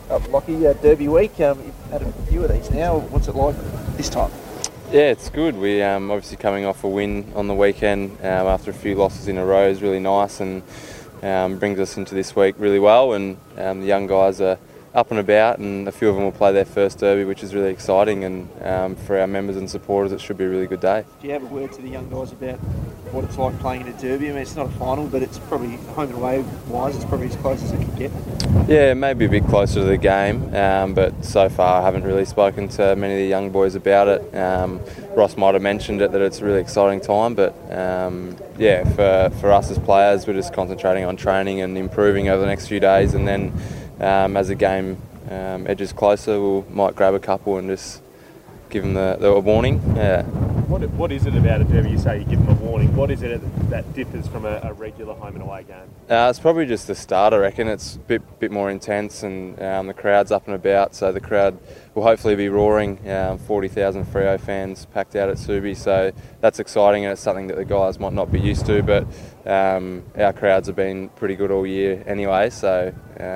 Lockie, Derby week. You've had a few of these now. What's it like this time? Yeah, it's good. We obviously coming off a win on the weekend after a few losses in a row is really nice and brings us into this week really well. And the young guys are up and about, and a few of them will play their first Derby, which is really exciting. And for our members and supporters, it should be a really good day. Do you have a word to the young guys about what it's like playing in a Derby? I mean, it's not a final, but it's probably home and away wise. It's probably as close as it can get. Yeah, maybe a bit closer to the game, but so far I haven't really spoken to many of the young boys about it. Ross might have mentioned it, that it's a really exciting time, but yeah, for us as players, we're just concentrating on training and improving over the next few days, and then as the game edges closer, we might grab a couple and just give them the warning. Yeah. What is it about a Derby? You say you give them a warning. What is it that differs from a regular home and away game? It's probably just the start, I reckon. It's a bit more intense, and the crowd's up and about, so the crowd will hopefully be roaring. 40,000 Freo fans packed out at Subi, so that's exciting, and it's something that the guys might not be used to, but our crowds have been pretty good all year anyway, so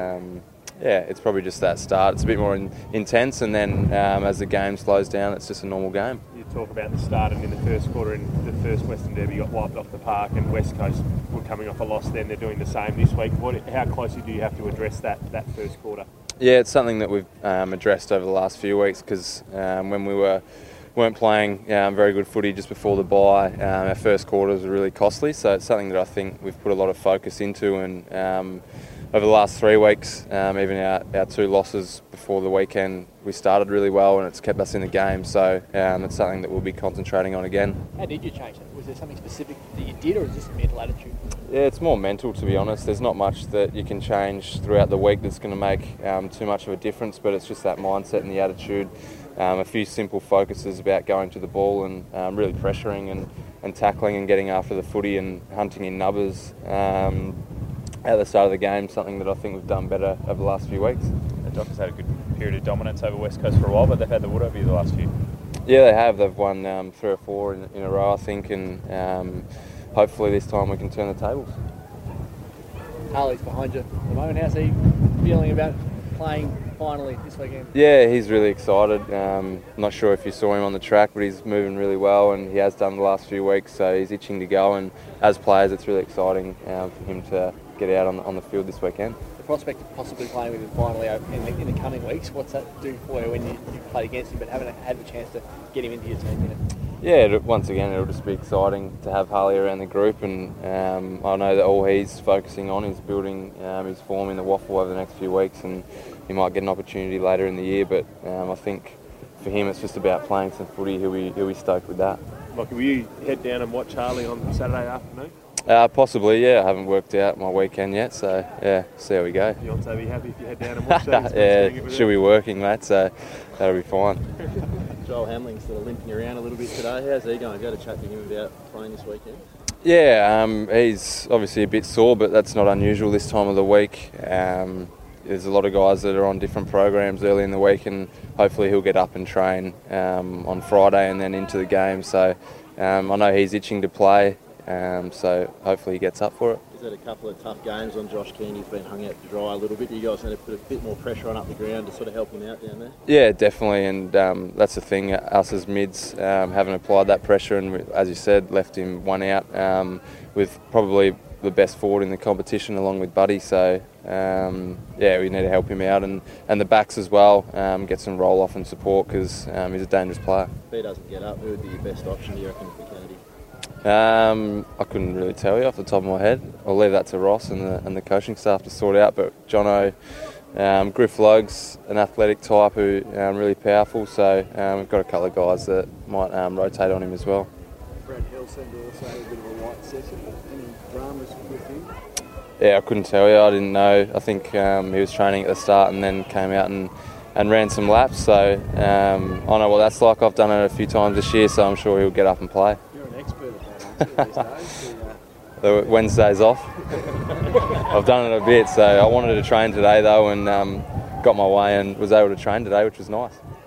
yeah, it's probably just that start. It's a bit more intense, and then as the game slows down, it's just a normal game. You talk about the start, and in the first quarter in the first Western Derby got wiped off the park, and West Coast were coming off a loss then. They're doing the same this week. How closely do you have to address that first quarter? Yeah, it's something that we've addressed over the last few weeks, because when we weren't playing very good footy just before the bye, our first quarters were really costly, so it's something that I think we've put a lot of focus into, and over the last 3 weeks, even our 2 losses before the weekend, we started really well, and it's kept us in the game. So it's something that we'll be concentrating on again. How did you change it? Was there something specific that you did, or is this a mental attitude? Yeah, it's more mental, to be honest. There's not much that you can change throughout the week that's going to make too much of a difference, but it's just that mindset and the attitude. A few simple focuses about going to the ball and really pressuring and tackling and getting after the footy and hunting in numbers. At the start of the game, something that I think we've done better over the last few weeks. The Dockers had a good period of dominance over West Coast for a while, but they've had the wood over you the last few. Yeah, they have. They've won 3 or 4 in a row, I think, and hopefully this time we can turn the tables. Harley's behind you at the moment. How's he feeling about playing finally this weekend? Yeah, he's really excited. Not sure if you saw him on the track, but he's moving really well, and he has done the last few weeks, so he's itching to go, and as players it's really exciting for him to get out on the field this weekend. The prospect of possibly playing with him finally in the coming weeks, what's that do for you when you've played against him but haven't had the chance to get him into your team yet? Yeah, once again, it'll just be exciting to have Harley around the group, and I know that all he's focusing on is building his form in the waffle over the next few weeks, and he might get an opportunity later in the year, but I think for him it's just about playing some footy. He'll be stoked with that. Lockie, will you head down and watch Harley on Saturday afternoon? Possibly, yeah. I haven't worked out my weekend yet, so yeah, see how we go. Beyonce be happy if you head down and watch that. Yeah, she'll be working, mate, so that'll be fine. Joel Hamling's sort of limping around a little bit today. How's he going? Have you had a chat to him about playing this weekend? Yeah, he's obviously a bit sore, but that's not unusual this time of the week. There's a lot of guys that are on different programs early in the week, and hopefully he'll get up and train on Friday and then into the game. So I know he's itching to play. So hopefully he gets up for it. He's had a couple of tough games on Josh Keane. He's been hung out to dry a little bit. You guys need to put a bit more pressure on up the ground to sort of help him out down there? Yeah, definitely, and that's the thing. Us as mids haven't applied that pressure, and as you said, left him one out with probably the best forward in the competition along with Buddy. So yeah, we need to help him out, and the backs as well, get some roll off and support, because he's a dangerous player. If he doesn't get up, who would be your best option, do you reckon, for Kennedy? I couldn't really tell you off the top of my head. I'll leave that to Ross and the coaching staff to sort out. But Jono, Griff Lugs, an athletic type who really powerful. So we've got a couple of guys that might rotate on him as well. Brad Hill seemed to also have a bit of a light session. Any dramas with him? Yeah, I couldn't tell you. I didn't know. I think he was training at the start and then came out and ran some laps. So I know what that's like. I've done it a few times this year, so I'm sure he'll get up and play. You're an expert at that, aren't you, these days? The Wednesday's off. I've done it a bit, so I wanted to train today though, and got my way and was able to train today, which was nice.